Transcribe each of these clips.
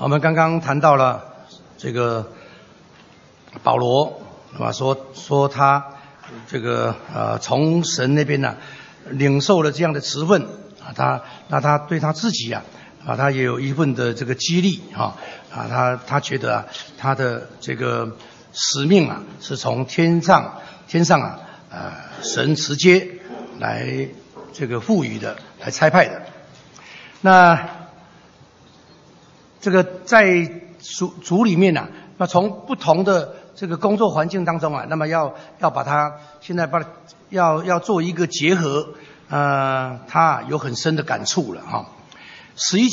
我们刚刚谈到了这个保罗，说他这个从神那边呢领受了这样的职分啊，他对他自己他也有一份的这个激励他觉得他的这个使命是从天上神直接来这个赋予的，来差派的。那这个在主里面那从不同的这个工作环境当中那么要把它现在要做一个结合，他有很深的感触了11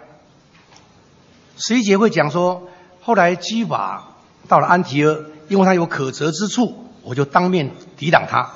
节会讲说，后来基法到了安提阿，因为他有可责之处，我就当面抵挡他。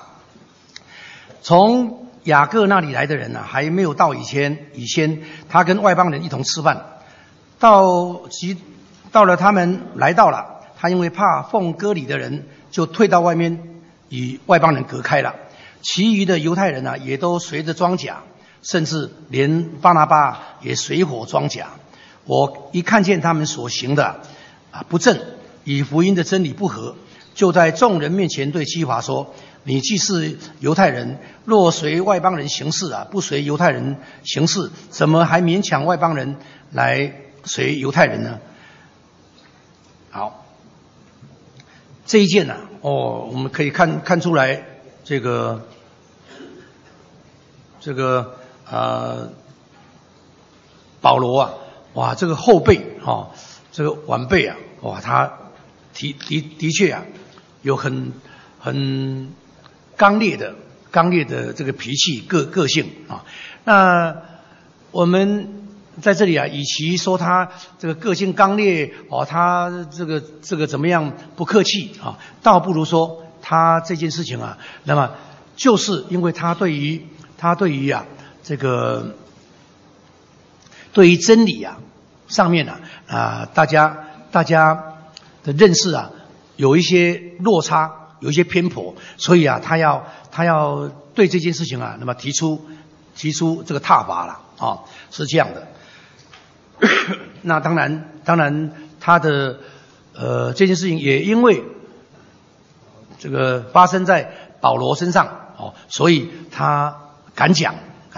从雅各那里来的人还没有到以前，他跟外邦人一同吃饭，到了他们来到了，他因为怕奉割礼的人，就退到外面与外邦人隔开了。其余的犹太人也都随着装甲，甚至连巴拿巴也随伙装甲。我一看见他们所行的不正，与福音的真理不合，就在众人面前对基法说，你既是犹太人，若随外邦人行事不随犹太人行事，怎么还勉强外邦人来随犹太人呢？好，这一件我们可以看出来，这个保罗哇，这个后辈这个晚辈哇，他的确有很刚烈的这个脾气个性那我们在这里与其说他这个个性刚烈他这个怎么样不客气倒不如说他这件事情那么就是因为他对于这个对于真理上面大家的认识有一些落差，有一些偏颇，所以他要对这件事情那么提出这个挞伐了是这样的。那当然他的这件事情也因为这个发生在保罗身上所以他敢讲。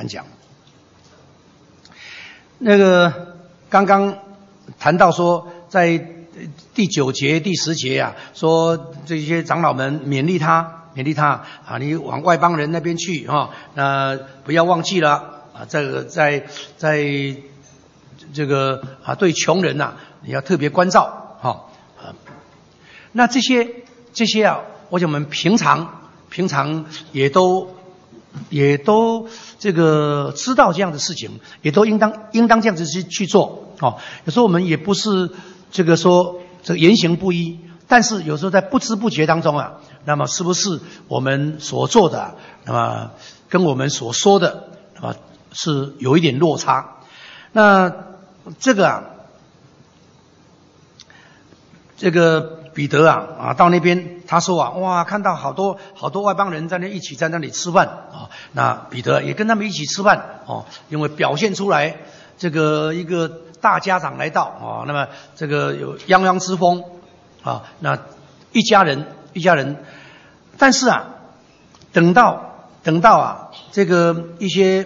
那个刚刚谈到说，在第9节、第10节说这些长老们勉励他你往外邦人那边去不要忘记了这个在这个对穷人你要特别关照那这些我想我们平常也都这个知道这样的事情，也都应当这样子去做有时候我们也不是这个说这个言行不一，但是有时候在不知不觉当中那么是不是我们所做的那么跟我们所说的那么是有一点落差？那这个彼得到那边他说哇，看到好多外邦人一起在那里吃饭那彼得也跟他们一起吃饭因为表现出来这个一个大家长来到那么这个有泱泱之风那一家人，但是等到这个一些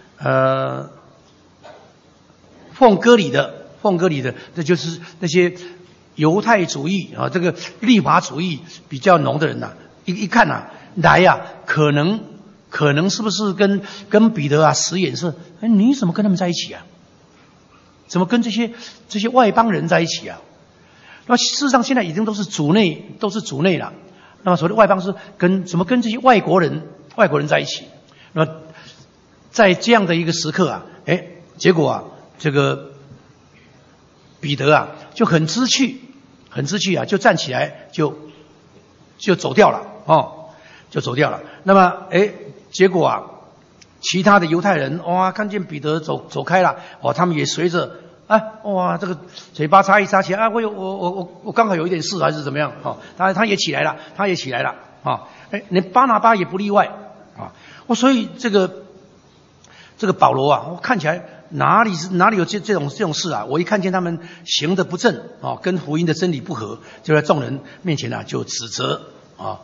奉割礼的，这就是那些犹太主义这个律法主义比较浓的人一看来可能是不是跟彼得使眼色？你怎么跟他们在一起怎么跟这些外邦人在一起那么事实上现在已经都是主内了。那么所谓的外邦是怎么跟这些外国人在一起？那么在这样的一个时刻结果这个彼得就很知趣就站起来就走掉了就走掉了。那么结果其他的犹太人看见彼得走开了他们也随着这个嘴巴擦一擦起来我刚好有一点事还是怎么样他也起来了连巴拿巴也不例外所以这这个保罗啊，我看起来哪里有这种事啊？我一看见他们行得不正啊，跟福音的真理不合，就在众人面前啊就指责啊，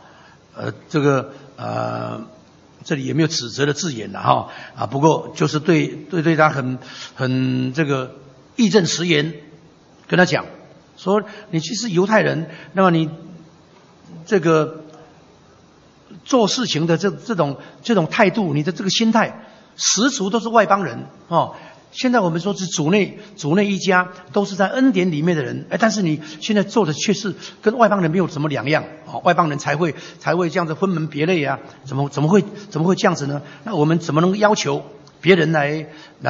这里也没有指责的字眼了哈啊，不过就是对他很这个义正辞严跟他讲说，你其实犹太人，那么你这个做事情的这种态度，你的这个心态，十足都是外邦人哦。现在我们说是主内一家，都是在恩典里面的人，但是你现在做的却是跟外邦人没有什么两样哦，外邦人才会这样子分门别类啊，怎么会这样子呢？那我们怎么能要求别人来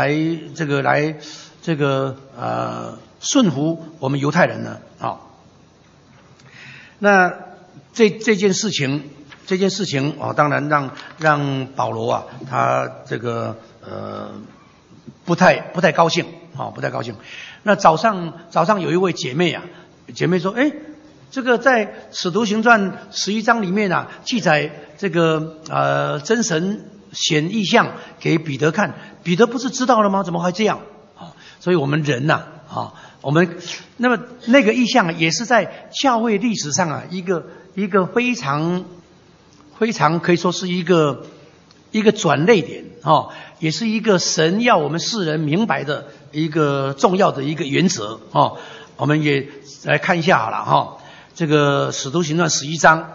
顺服我们犹太人呢？啊、哦，那这件事情哦，当然让保罗啊，他这个不太高兴啊，不太高兴。那早上有一位姐妹说，这个在使徒行传11章里面啊，记载这个真神显异象给彼得看，彼得不是知道了吗？怎么还这样啊？所以我们人呐我们那么那个异象也是在教会历史上啊一个非常可以说是一个转捩点哦，也是一个神要我们世人明白的一个重要的一个原则哦。我们也来看一下好了哈，这个使徒行传11章。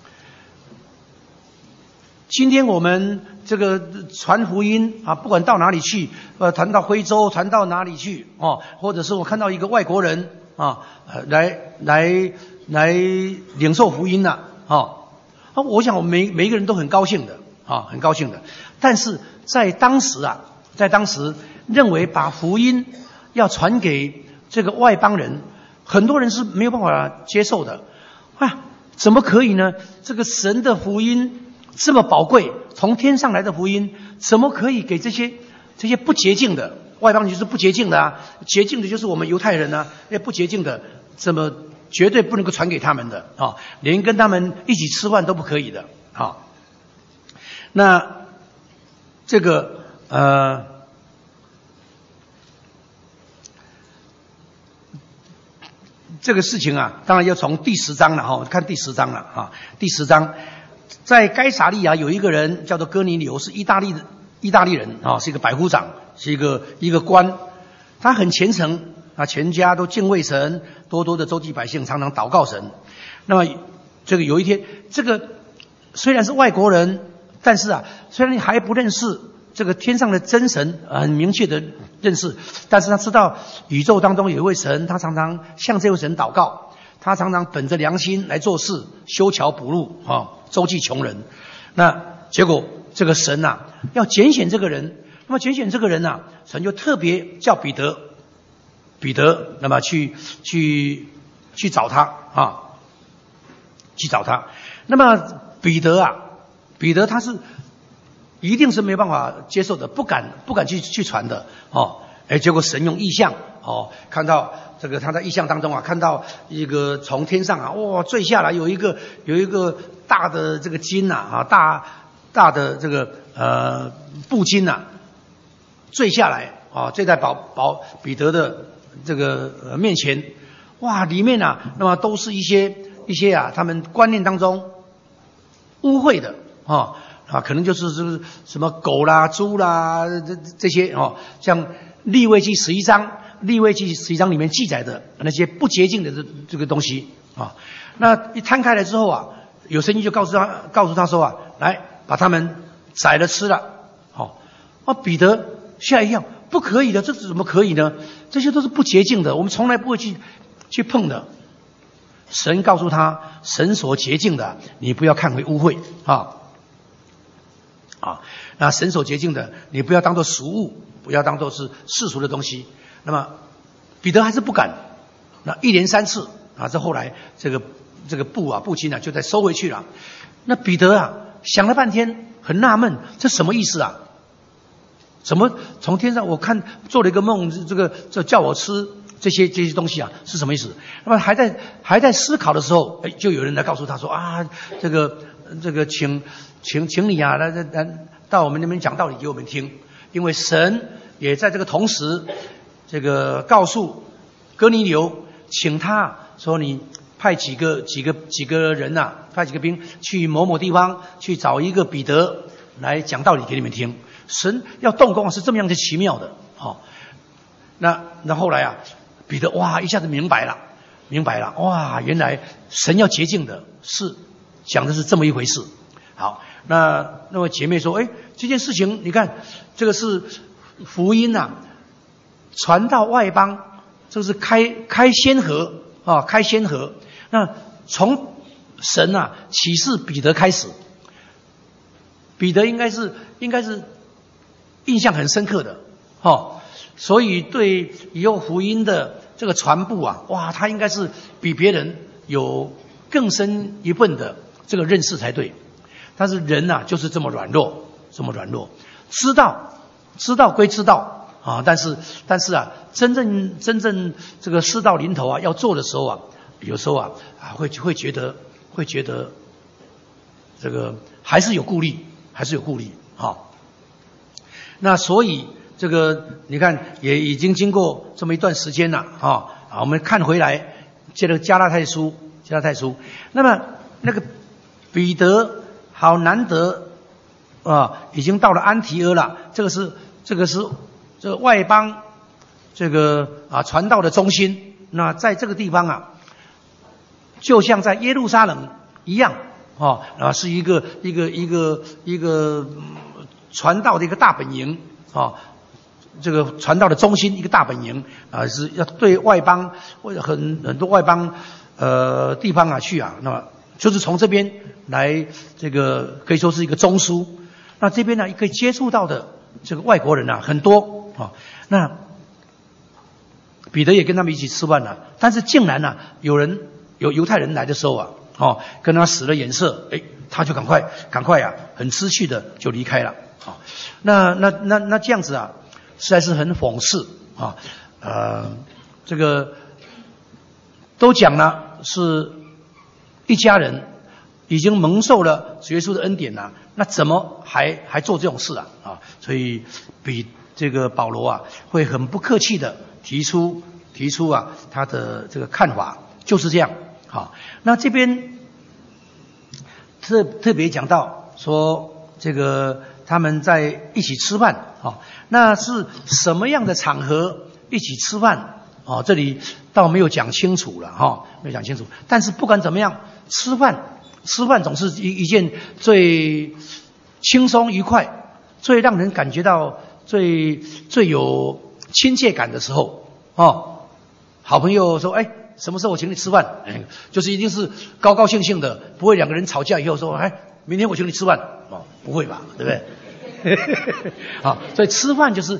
今天我们这个传福音啊，不管到哪里去，传到徽州，传到哪里去哦，或者是我看到一个外国人啊，来领受福音了我想我们每一个人都很高兴的啊，很高兴的。但是在当时认为把福音要传给这个外邦人，很多人是没有办法接受的啊，怎么可以呢？这个神的福音这么宝贵，从天上来的福音，怎么可以给这些不洁净的外邦人？就是不洁净的啊，洁净的就是我们犹太人啊，那不洁净的怎么绝对不能够传给他们的啊，连跟他们一起吃饭都不可以的啊。那这个这个事情啊，当然要从第10章了哈，看第10章了啊。第10章，在该撒利亚有一个人叫做哥尼流，是意大利人啊，是一个百夫长，是一个官，他很虔诚啊，全家都敬畏神，多多的周济百姓，常常祷告神。那么这个有一天，这个虽然是外国人，但是啊，虽然你还不认识这个天上的真神，很明确的认识，但是他知道宇宙当中有一位神，他常常向这位神祷告，他常常本着良心来做事，修桥补路啊，周济穷人。那结果这个神啊，要拣选这个人，那么拣选这个人啊，神就特别叫彼得，那么去找他啊，去找他。那么彼得他是一定是没有办法接受的，不敢去传的哦。结果神用异象哦，看到这个他在异象当中啊，看到一个从天上啊，哇坠下来有一个大的这个金大的这个布金坠下来啊，坠在彼得的这个面前，哇，里面那么都是一些他们观念当中污秽的可能就是什么狗啦、猪啦这些像利未记11章里面记载的那些不洁净的这个东西那一摊开来之后有声音就告诉他说来把他们宰了吃了彼得吓一跳，不可以的，这怎么可以呢？这些都是不洁净的，我们从来不会去碰的。神告诉他，神所洁净的，你不要看为污秽那神所洁净的，你不要当作俗物，不要当作是世俗的东西。那么彼得还是不敢，那一连3次这后来这个布巾就再收回去了。那彼得想了半天，很纳闷，这什么意思啊？怎么从天上我看做了一个梦，这叫我吃这些东西是什么意思？那么还在思考的时候，就有人来告诉他说这个请你来到我们那边讲道理给我们听。 因为神也在这个同时，这个告诉哥尼流，请他说你派几个人呐，派几个兵去某某地方去找一个彼得来讲道理给你们听。神要动工是这么样的奇妙的，那后来啊，彼得哇一下子明白了，哇，原来神要洁净的是讲的是这么一回事。好，那位姐妹说，这件事情你看，这个是福音啊，传到外邦，这是开先河啊，开先河。那从神啊启示彼得开始，彼得应该是印象很深刻的，所以对以后福音的这个传布啊，哇，他应该是比别人有更深一份的这个认识才对。但是人啊就是这么软弱，知道归知道啊，但是啊，真正这个事到临头啊，要做的时候啊，有时候啊会觉得这个还是有顾虑啊。那所以这个你看也已经经过这么一段时间了啊，我们看回来，接着加拉太书，那么那个彼得好难得啊，已经到了安提阿了，这个是这个外邦这个传道的中心。那在这个地方啊，就像在耶路撒冷一样是一个传道的一个大本营啊，这个传道的中心一个大本营是要对外邦或者很多外邦地方啊去啊，那么就是从这边来，这个可以说是一个中枢。那这边呢可以接触到的这个外国人啊很多啊。那彼得也跟他们一起吃饭了，但是竟然啊有犹太人来的时候啊，跟他使了眼色，他就赶快啊，很知趣的就离开了啊。那这样子啊，实在是很讽刺啊。这个都讲了是一家人已经蒙受了主耶稣的恩典了，那怎么还做这种事啊？所以比这个保罗啊会很不客气的提出啊他的这个看法，就是这样。好，那这边特别讲到说这个他们在一起吃饭那是什么样的场合一起吃饭这里倒没有讲清楚了没有讲清楚。但是不管怎么样，吃饭总是一件最轻松愉快，最让人感觉到最有亲切感的时候好朋友说什么时候我请你吃饭，就是一定是高高兴兴的，不会两个人吵架以后说明天我请你吃饭不会吧，对不对？所以吃饭就是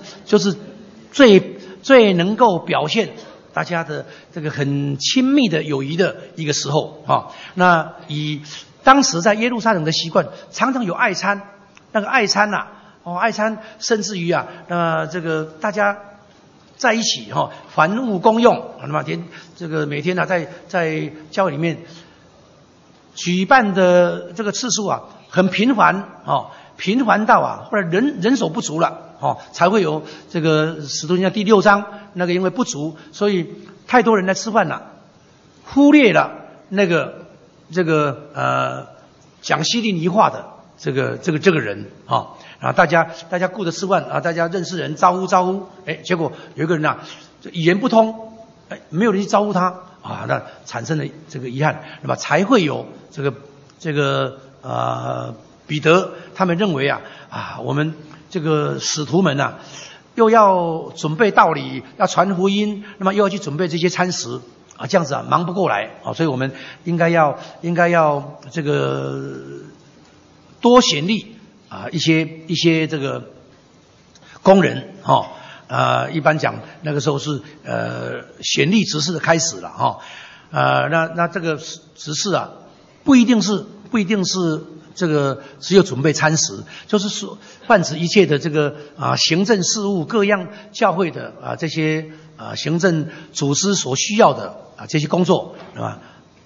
最能够表现大家的这个很亲密的友谊的一个时候那以当时在耶路撒冷的习惯，常常有爱餐，那个爱餐爱餐甚至于这个大家在一起凡物公用，那么这个每天在教会里面举办的这个次数很频繁频繁到后来人手不足了才会有这个使徒行传第6章那个因为不足，所以太多人来吃饭了，忽略了那个这个讲希利尼话的这个人大家顾着吃饭大家认识人招呼结果有一个人语言不通没有人去招呼他那产生了这个遗憾，那么才会有这个彼得他们认为我们这个使徒们又要准备道理，要传福音，那么又要去准备这些餐食这样子忙不过来所以我们应该要这个多显立一些这个工人一般讲那个时候是显立执事的开始了那这个执事不一定是这个只有准备餐食，就是说泛指一切的这个行政事务各样教会的这些行政组织所需要的这些工作，对吧？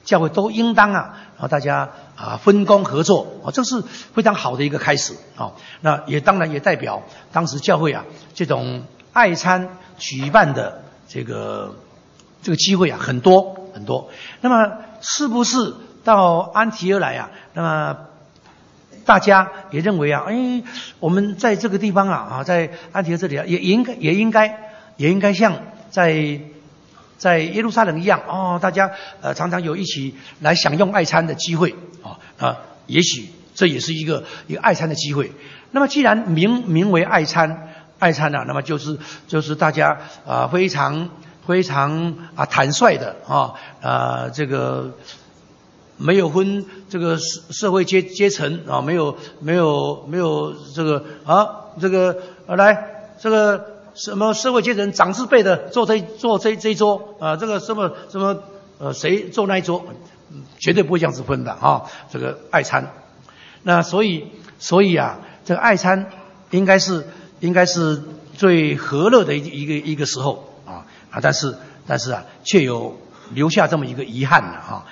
教会都应当然后大家分工合作这是非常好的一个开始那也当然也代表当时教会这种爱餐举办的这个机会很多很多。那么是不是到安提阿来那么大家也认为我们在这个地方在安提阿这里也应该像在耶路撒冷一样大家常常有一起来享用爱餐的机会也许这也是一个爱餐的机会。那么既然名为爱餐那么就是大家非常坦率的这个没有分这个社会阶层没有这个这个来这个什么社会阶层长字辈的坐这一桌这个什么谁坐那一桌绝对不会这样子分的这个爱餐。那所以这个爱餐应该是最和乐的一个时候但是却有留下这么一个遗憾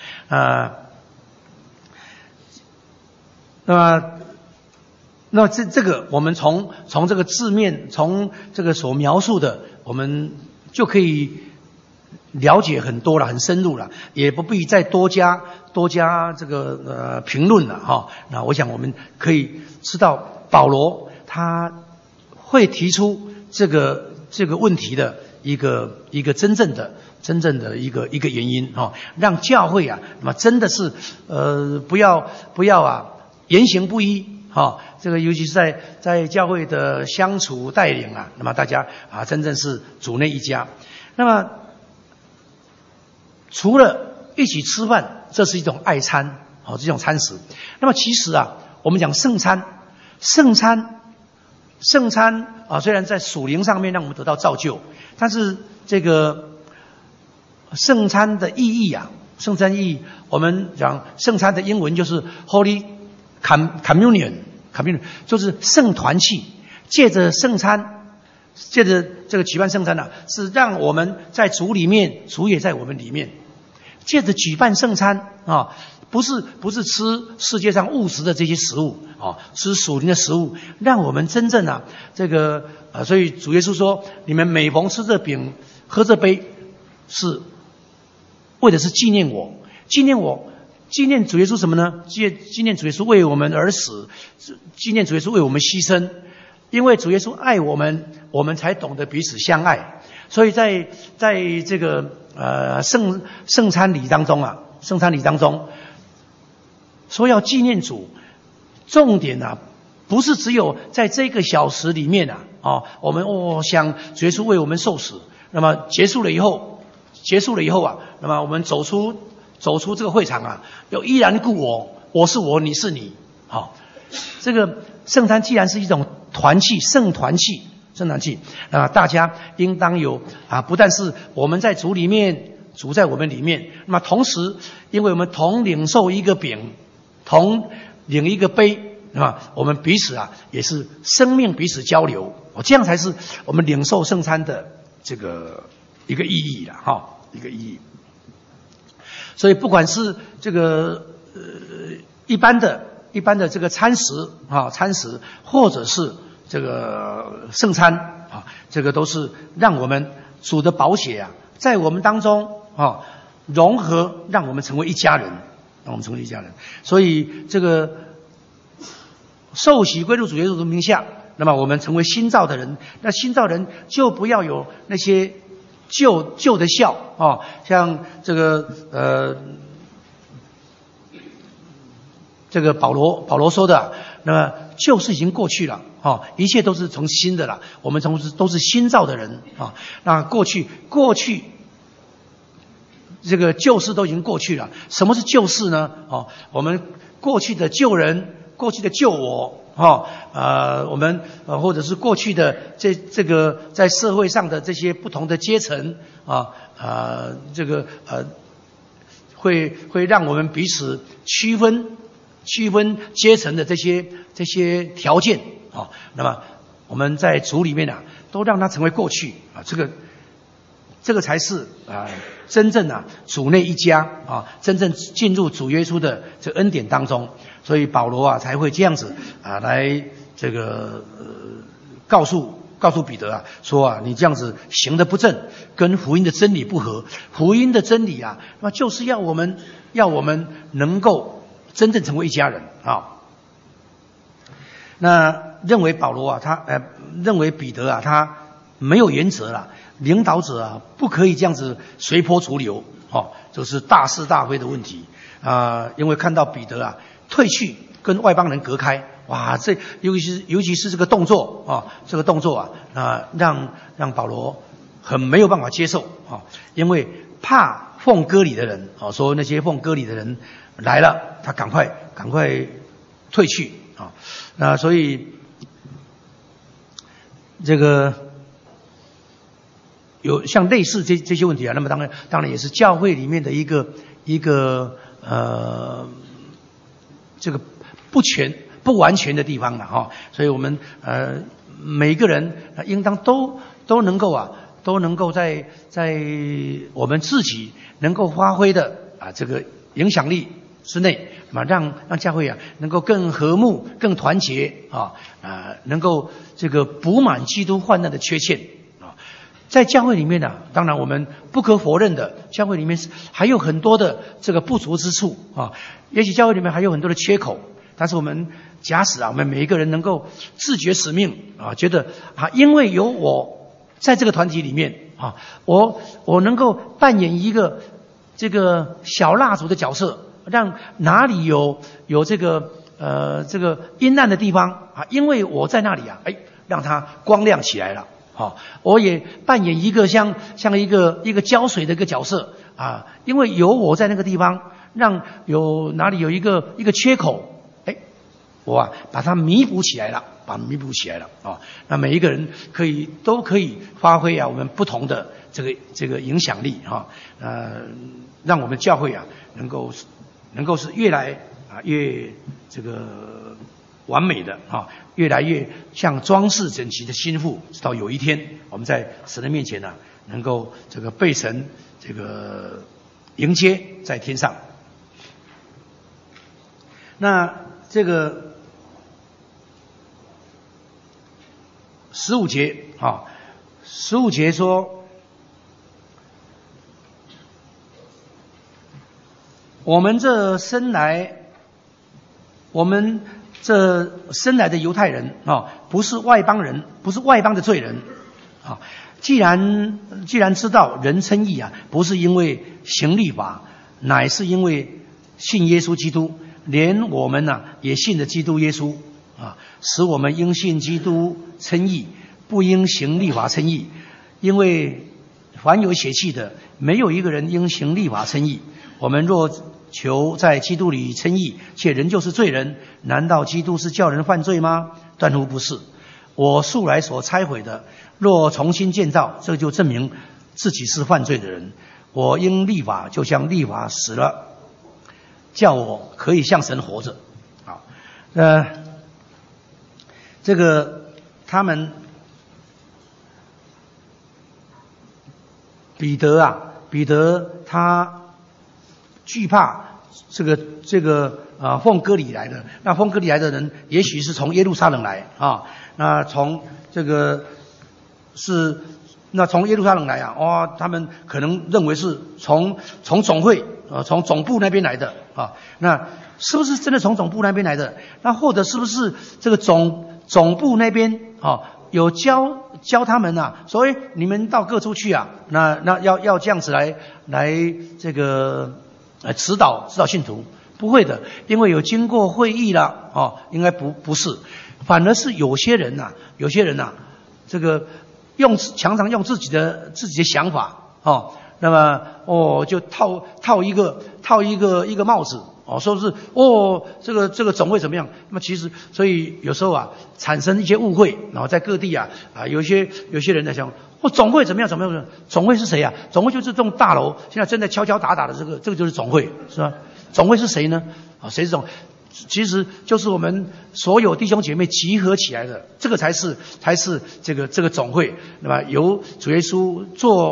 那么这个我们从这个字面从这个所描述的我们就可以了解很多了，很深入了，也不必再多加这个评论了那我想我们可以知道保罗他会提出这个问题的一个真正的一个原因让教会那么真的是不要言行不一这个尤其是在教会的相处带领那么大家真正是主内一家。那么除了一起吃饭，这是一种爱餐这种餐食。那么其实我们讲圣餐虽然在属灵上面让我们得到造就，但是这个圣餐的意义圣餐意义我们讲圣餐的英文就是 Holy Communion 就是圣团契。借着圣餐，借着这个举办圣餐是让我们在主里面，主也在我们里面。借着举办圣餐不是吃世界上物质的这些食物吃属灵的食物，让我们真正这个所以主耶稣说，你们每逢吃这饼喝这杯，是为的是纪念我。纪念主耶稣什么呢？纪念主耶稣为我们而死，纪念主耶稣为我们牺牲。因为主耶稣爱我们，我们才懂得彼此相爱。所以在这个圣餐礼当中说要纪念主，重点不是只有在这个小时里面我们想主耶稣为我们受死，那么结束了以后那么我们走出这个会场要依然顾我是我，你是你这个圣餐既然是一种团契，圣团契大家应当有不但是我们在主里面，主在我们里面，那么同时因为我们同领受一个饼，同领一个杯，那么我们彼此也是生命彼此交流这样才是我们领受圣餐的这个一个意义一个意义。所以不管是这个一般的这个餐食或者是这个圣餐这个都是让我们主的宝血在我们当中融合，让我们成为一家人，所以这个受洗归入主耶稣的名下，那么我们成为新造的人，那新造人就不要有那些旧的笑像这个保罗说的那么旧事已经过去了一切都是从新的了，我们都是新造的人那过去这个旧事都已经过去了。什么是旧事呢我们过去的旧人，过去的旧我我们或者是过去的这个在社会上的这些不同的阶层这个会让我们彼此区分阶层的这些条件那么我们在主里面都让它成为过去这个这个才是真正主内一家真正进入主耶稣的这恩典当中。所以保罗才会这样子来这个告诉彼得说你这样子行得不正，跟福音的真理不合。福音的真理那就是要我们能够真正成为一家人那认为保罗认为彼得他没有原则了，领导者不可以这样子随波逐流这是大是大非的问题因为看到彼得退去跟外邦人隔开，哇，这尤其是这个动作让保罗很没有办法接受因为怕奉割礼的人说那些奉割礼的人来了，他赶快退去那所以这个有像类似这些问题那么当然也是教会里面的一个这个不完全的地方了所以我们每个人应当都能够在我们自己能够发挥的这个影响力之内让教会能够更和睦更团结能够这个补满基督患难的缺陷在教会里面当然我们不可否认的，教会里面还有很多的这个不足之处也许教会里面还有很多的缺口，但是我们假使我们每一个人能够自觉使命觉得因为有我在这个团体里面我能够扮演一个这个小蜡烛的角色，让哪里有这个阴暗的地方因为我在那里让它光亮起来了我也扮演一个像一个浇水的一个角色因为有我在那个地方，让哪里有一个缺口我把它弥补起来了那每一个人都可以发挥我们不同的这个影响力让我们教会能够是越来越这个完美的越来越像装饰整齐的新妇，直到有一天我们在神的面前能够这个被神这个迎接在天上。那这个15节15节说，我们这生来的犹太人不是外邦人，不是外邦的罪人既然知道人称义不是因为行律法，乃是因为信耶稣基督，连我们也信了基督耶稣使我们应信基督称义，不应行律法称义。因为凡有血气的，没有一个人应行律法称义。我们若求在基督里称义，且仍旧是罪人，难道基督是叫人犯罪吗？断乎不是。我素来所拆毁的，若重新建造，这就证明自己是犯罪的人。我因律法就像律法死了，叫我可以向神活着。这个他们彼得他惧怕这个奉割礼来的。那奉割礼来的人也许是从耶路撒冷来那从这个是从耶路撒冷来他们可能认为是从总会从总部那边来的那是不是真的从总部那边来的？那或者是不是这个总部那边有教他们所以你们到各处去那要这样子来这个指导信徒？不会的，因为有经过会议了应该不是，反而是有些人这个常常用自己的想法那么就套一个帽子说是这个总会怎么样？那么其实所以有时候产生一些误会，然后在各地有些人在想总会怎么样？总会是谁总会就是这栋大楼现在正在敲敲打打的这个就是总会，是吧？总会是谁呢？谁是总？其实就是我们所有弟兄姐妹集合起来的，这个才是这个总会。那么由主耶稣做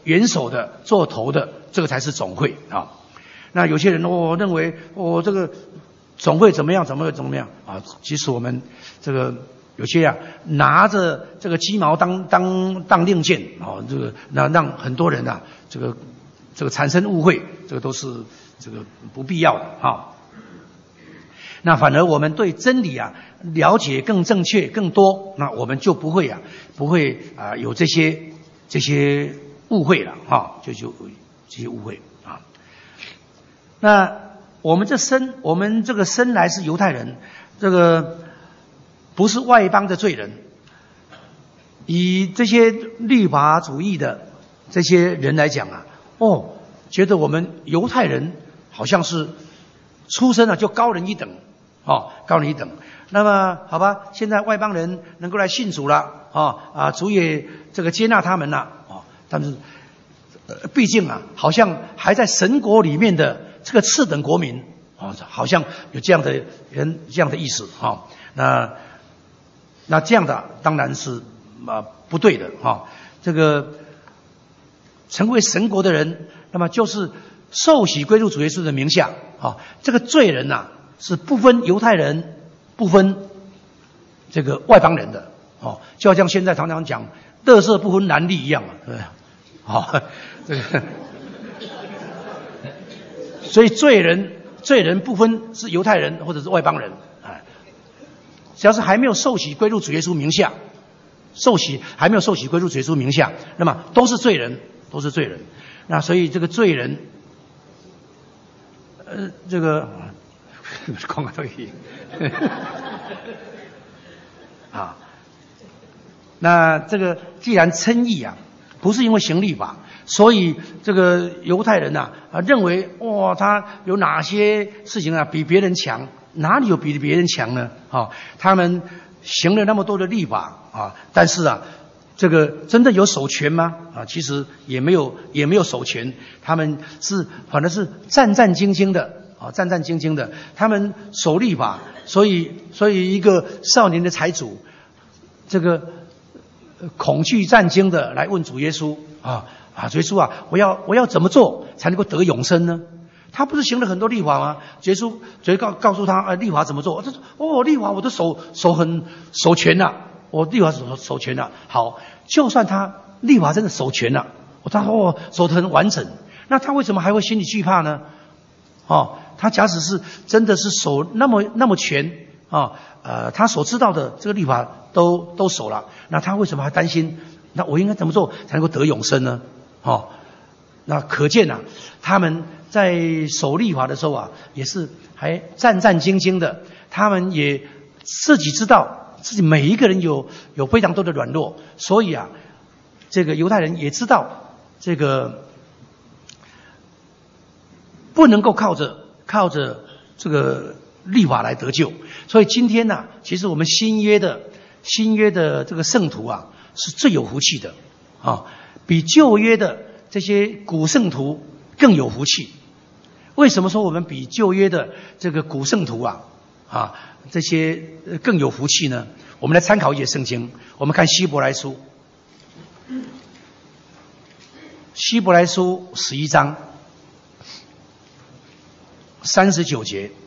元首的做头的，这个才是总会啊。那有些人认为这个总会怎么样啊？其实我们这个有些拿着这个鸡毛当令箭啊，这个让很多人这个产生误会，这个都是这个不必要的啊。那反而我们对真理了解更正确更多，那我们就不会有这些误会了啊，就这些误会啊。那我们这个生来是犹太人，这个不是外邦的罪人。以这些律法主义的这些人来讲觉得我们犹太人好像是出生就高人一等。高人一等。那么好吧，现在外邦人能够来信主了主也这个接纳他们了但是毕竟好像还在神国里面的这个次等国民好像有这样的人这样的意思那这样的当然是不对的这个成为神国的人，那么就是受洗归入主耶稣的名下这个罪人是不分犹太人不分这个外邦人的就好像现在常常讲垃圾不分男女一样对不对这个所以罪人不分是犹太人或者是外邦人只要是还没有受洗归入主耶稣名下，还没有受洗归入主耶稣名下，那么都是罪人。那所以这个罪人这个讲到这那这个既然称义不是因为行律法，所以这个犹太人认为他有哪些事情比别人强，哪里有比别人强呢他们行了那么多的律法但是这个真的有守全吗其实也没有守全，他们反正是战战兢兢的他们守律法，所以一个少年的财主这个恐惧战惊的来问主耶稣主耶稣我要怎么做才能够得永生呢？他不是行了很多律法吗？耶稣告诉他律法怎么做？他说律法我都守全了，我律法守全了。好，就算他律法真的守全了，他守得很完整，那他为什么还会心里惧怕呢？他假使是真的是守那么全他所知道的这个律法都守了，那他为什么还担心？那我应该怎么做才能够得永生呢？那可见他们在守律法的时候也是还战战兢兢的，他们也自己知道自己每一个人有非常多的软弱，所以这个犹太人也知道这个不能够靠着这个律法来得救，所以今天其实我们新约的这个圣徒是最有福气的比旧约的这些古圣徒更有福气。为什么说我们比旧约的这个古圣徒这些更有福气呢？我们来参考一些圣经，我们看希伯来书11章39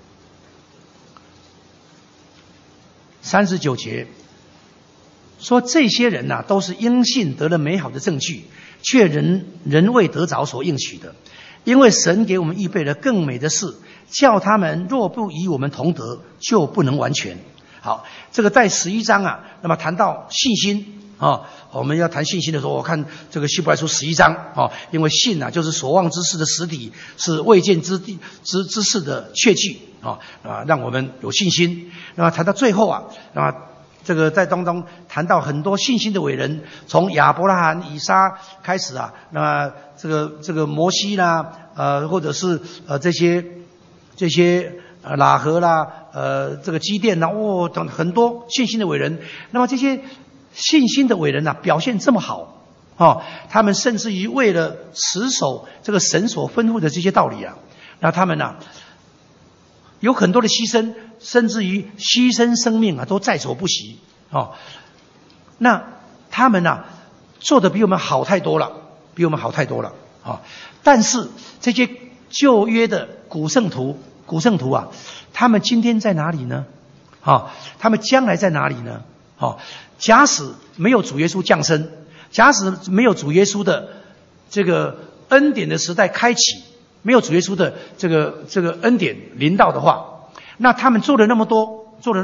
节说，这些人都是因信得了美好的证据，却仍未得着所应许的，因为神给我们预备了更美的事，叫他们若不与我们同得，就不能完全。好，这个在11章那么谈到信心我们要谈信心的时候，我看这个希伯来书11章因为信就是所望之事的实底，是未见之事的确据让我们有信心。那么谈到最后那么这个在当中谈到很多信心的伟人，从亚伯拉罕、以撒开始那么这个摩西啦或者是这些喇合啦这个基甸等很多信心的伟人，那么这些信心的伟人表现这么好他们甚至于为了持守这个神所吩咐的这些道理那他们有很多的牺牲，甚至于牺牲生命都在所不惜那他们做得比我们好太多了， 比我们好太多了啊。但是这些旧约的古圣徒啊，他们今天在哪里呢？啊，他们将来在哪里呢？啊，假使没有主耶稣降生，假使没有主耶稣的这个恩典的时代开启，没有主耶稣的这个恩典临到的话，那他们做了那么多，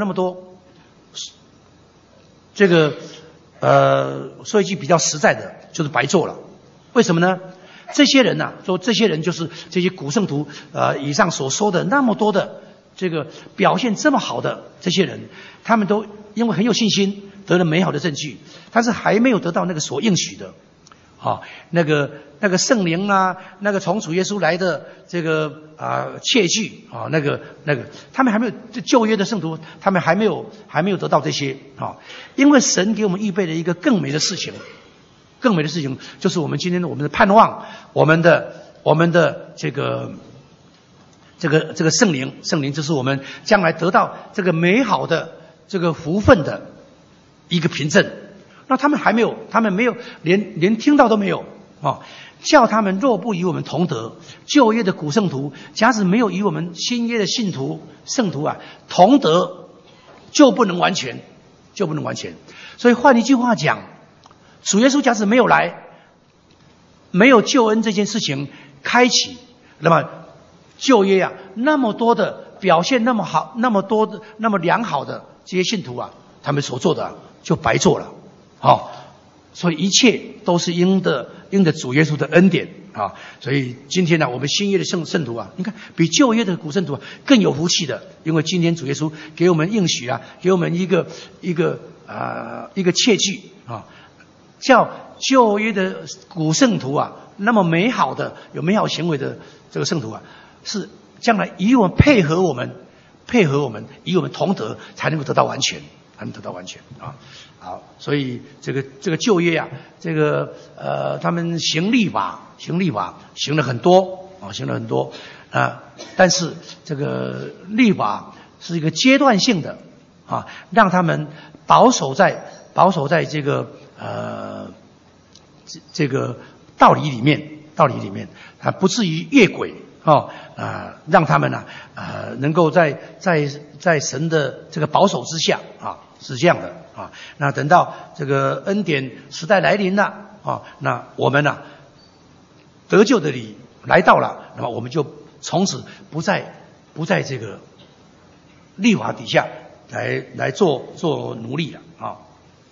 这个说一句比较实在的，就是白做了。为什么呢？这些人说这些人就是这些古圣徒以上所说的那么多的这个表现这么好的这些人，他们都因为很有信心得了美好的证据，但是还没有得到那个所应许的那个圣灵啊，那个从主耶稣来的这个切据那个他们还没有，这旧约的圣徒他们还没有得到这些因为神给我们预备了一个更美的事情，就是我们今天的我们的盼望，我们的这个圣灵就是我们将来得到这个美好的这个福分的一个凭证。那他们没有连听到都没有叫他们若不与我们同得，旧约的古圣徒假使没有与我们新约的信徒圣徒同得，就不能完全。所以换一句话讲，主耶稣假使没有来，没有救恩这件事情开启，那么旧约那么多的表现那么好，那么多的那么良好的这些信徒他们所做的就白做了所以一切都是因着主耶稣的恩典所以今天我们新约的圣徒你看比旧约的古圣徒更有福气的，因为今天主耶稣给我们应许给我们一个切据叫旧约的古圣徒那么美好的有美好行为的这个圣徒是将来与我们配合我们与我们同得，才能够得到完全好，所以这个旧约他们行律法行了很多但是这个律法是一个阶段性的让他们保守在这个道理里面不至于越轨让他们能够在神的这个保守之下是这样的那等到这个恩典时代来临了那我们得救的理来到了，那么我们就从此不在这个律法底下来做奴隶了好，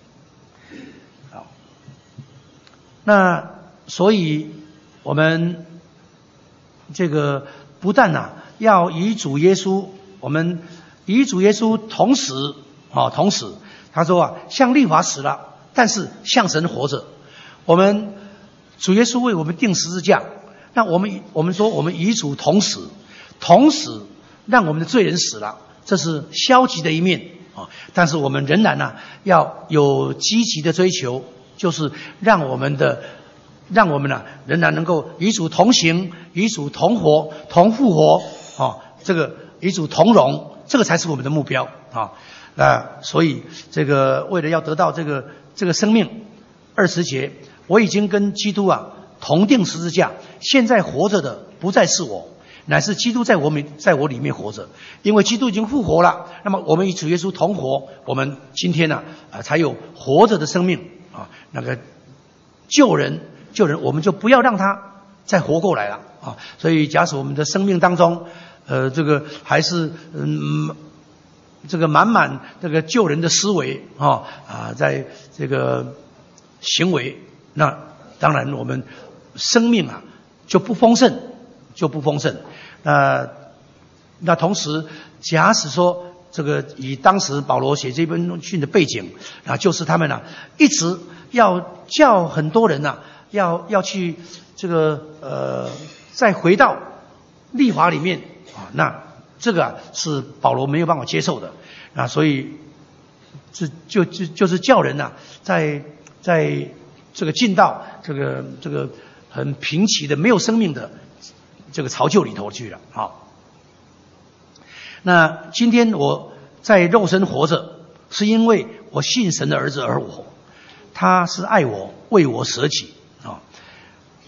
那所以我们这个不但要与主耶稣，我们与主耶稣同时他说像律法死了，但是像神活着。我们主耶稣为我们钉十字架，那我们说我们与主同死让我们的罪人死了，这是消极的一面但是我们仍然要有积极的追求，就是让我们仍然能够与主同行，与主同活同复活这个与主同荣，这个才是我们的目标所以这个为了要得到这个生命，20节我已经跟基督同钉十字架，现在活着的不再是我，乃是基督在我里面活着。因为基督已经复活了，那么我们与主耶稣同活，我们今天才有活着的生命那个救人，我们就不要让他再活过来了所以假使我们的生命当中这个还是这个满这个救人的思维在这个行为，那当然我们生命就不丰盛。那同时假使说这个以当时保罗写这封信的背景就是他们一直要叫很多人要去这个再回到律法里面那这个是保罗没有办法接受的所以就是叫人在这个进到这个很贫瘠的没有生命的这个巢臼里头去了那今天我在肉身活着，是因为我信神的儿子而活，他是爱我，为我舍己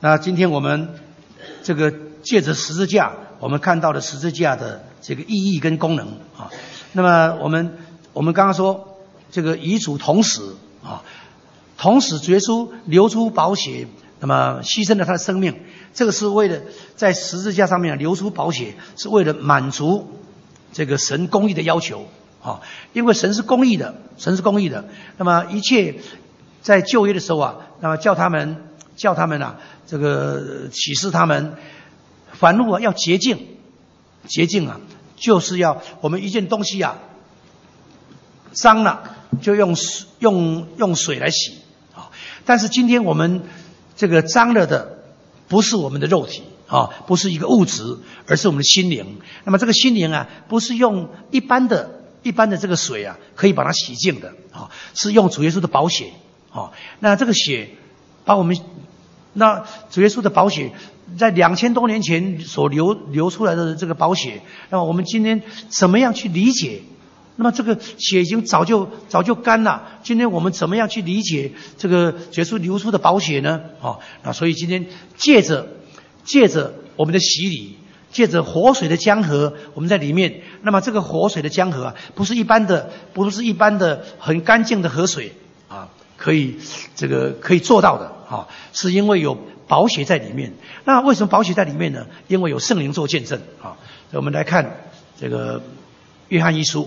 那今天我们这个借着十字架，我们看到了十字架的这个意义跟功能啊。那么我们刚刚说这个与主同死啊，同死主耶稣流出宝血，那么牺牲了他的生命，这个是为了在十字架上面流出宝血，是为了满足这个神公义的要求啊。因为神是公义的，神是公义的，那么一切在旧约的时候啊，那么叫他们啊，这个启示他们，凡物啊要洁净，洁净啊，就是要我们一件东西啊脏了，就用水来洗啊。但是今天我们这个脏了的不是我们的肉体啊，不是一个物质，而是我们的心灵。那么这个心灵啊，不是用一般的这个水啊可以把它洗净的啊，是用主耶稣的宝血啊。那这个血把我们，那主耶稣的宝血在2000多年前所流出来的这个宝血，那么我们今天怎么样去理解？那么这个血已经早就干了，今天我们怎么样去理解这个耶稣流出的宝血呢？那所以今天借着我们的洗礼，借着活水的江河，我们在里面，那么这个活水的江河啊，不是一般的很干净的河水啊，可以做到的啊，是因为有宝血在里面。那为什么宝血在里面呢？因为有圣灵做见证啊。所以我们来看这个约翰一书。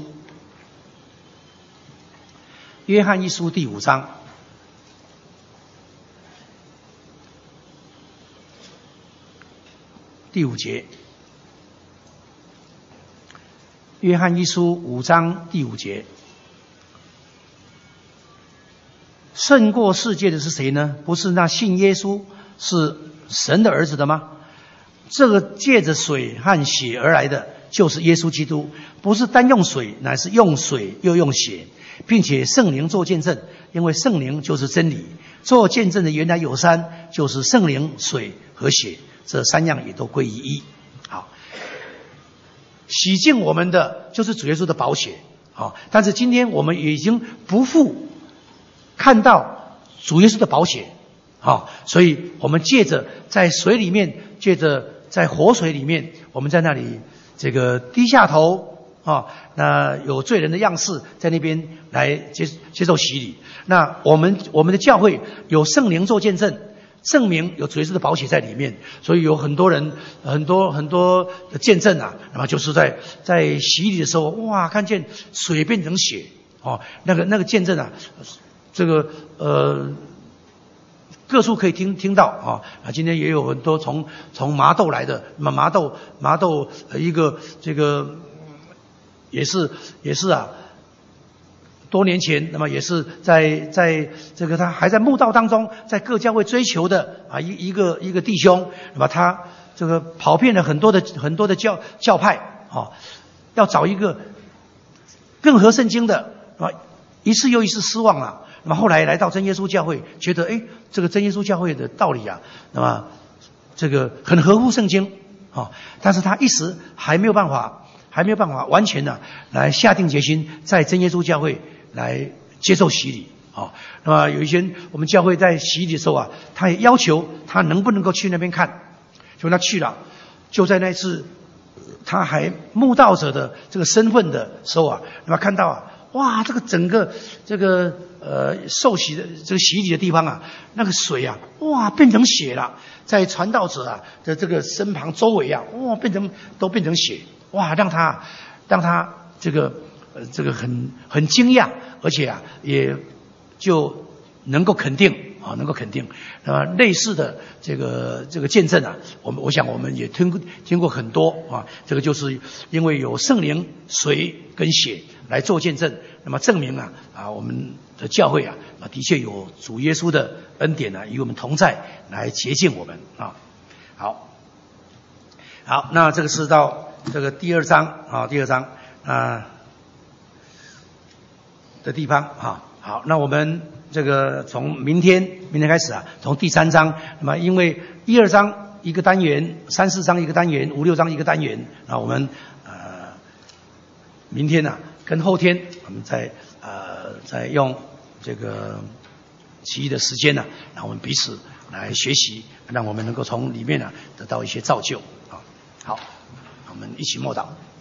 约翰一书第5章第5节。约翰一书5章第5节。胜过世界的是谁呢？不是那信耶稣是神的儿子的吗？这个借着水和血而来的就是耶稣基督，不是单用水，乃是用水又用血，并且圣灵做见证，因为圣灵就是真理。做见证的原来有3，就是圣灵、水和血，这3样也都归于一。好，洗净我们的就是主耶稣的宝血。好，但是今天我们已经不复看到主耶稣的宝血。好，所以我们借着在水里面，借着在活水里面，我们在那里这个低下头啊，那有罪人的样式在那边来接受洗礼。那我们的教会有圣灵做见证，证明有主耶稣的宝血在里面，所以有很多人很多的见证啊，那么就是在洗礼的时候，哇，看见水变成血哦，那个见证啊，这个各处可以听到啊。今天也有很多从麻豆来的，那么麻豆一个这个也是啊，多年前，那么也是在这个他还在慕道当中，在各教会追求的啊一个弟兄，那么他这个跑遍了很多的教派啊，要找一个更合圣经的啊，一次又一次失望了。那么后来来到真耶稣教会，觉得这个真耶稣教会的道理啊，那么这个很合乎圣经啊，但是他一时还没有办法完全的来下定决心在真耶稣教会来接受洗礼啊。那么有一些我们教会在洗礼的时候啊，他也要求他能不能够去那边看，就他去了，就在那次他还慕道者的这个身份的时候啊，那么看到啊，哇，这个整个这个受洗的这个洗礼的地方啊，那个水啊，哇，变成血了，在传道者啊的这个身旁周围啊，哇，都变成血，哇，让他这个很惊讶，而且啊也就能够肯定。能够肯定，那么类似的这个见证啊，我想我们也听过很多啊。这个就是因为有圣灵、水跟血来做见证，那么证明我们的教会的确有主耶稣的恩典与我们同在，来洁净我们啊。好，那这个是到这个第二章的地方啊。好，那我们这个从明天开始从第3章，那么因为1、2章一个单元，3、4章一个单元，5、6章一个单元，那我们明天跟后天我们再用这个其余的时间让我们彼此来学习，让我们能够从里面得到一些造就啊。好，我们一起默祷。